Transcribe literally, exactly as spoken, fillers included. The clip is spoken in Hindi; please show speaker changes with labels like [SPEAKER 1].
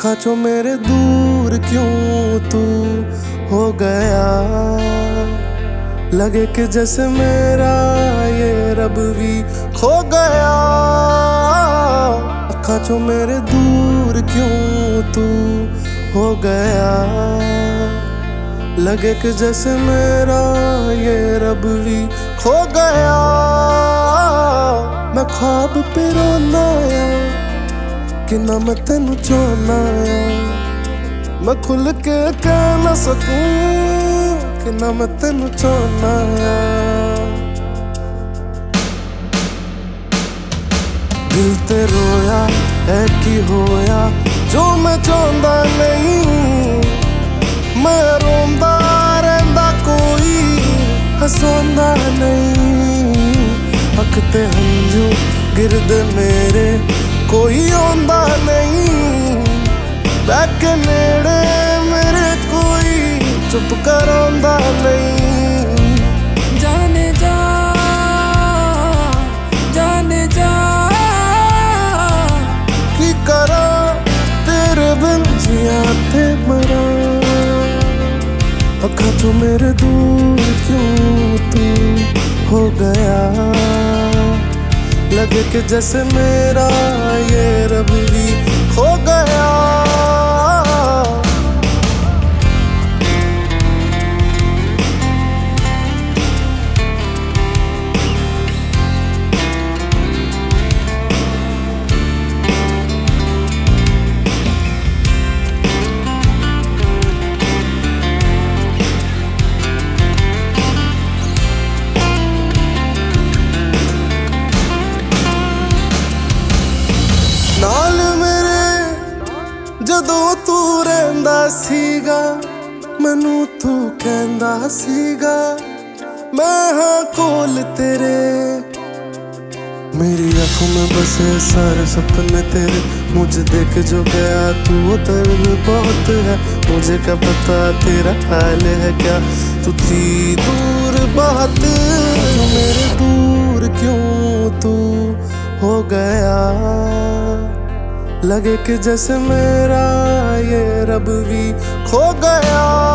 [SPEAKER 1] अखा चो मेरे दूर क्यों तू हो गया। लगे कि जैसे मेरा ये रब भी खो गया। अखा चो मेरे दूर क्यों तू हो गया। लगे कि जैसे मेरा ये रब भी खो गया। मैं ख्वाब पे रोना आया कि ना मैं तेनू चाहना आया। मैं खुल के कह ना सकूं कि ना मैं तेनू चाहना आया। दिल ते रोया है कि होया जो मैं चाहता नहीं। मैं रोंदा रहंदा कोई हसांदा नहीं। अख ते हंझू गिरदे मेरे कोई आंदा नहीं। बैठ के नेड़े मेरे कोई चुप करांदा नहीं।
[SPEAKER 2] जाने जा जाने जा
[SPEAKER 1] की करा तेरे बिन जिया ते मरा। अखा चो मेरे दूर क्यों तू हो गया। लगे कि जैसे मेरा ये रब भी खो गया। नाल मेरे जदों तू रहंदा सीगा मैनू तू कहंदा सीगा मैं हाँ कोल तेरे। मेरी आंखों में बसे सारे सपने तेरे। मुझे देख जो गया तू वो दर्द बहुत है। मुझे क्या पता तेरा हाल है क्या तू थी दूर बहुत। जो मेरे दूर क्यों तू हो गया। लगे कि जैसे मेरा ये रब भी खो गया।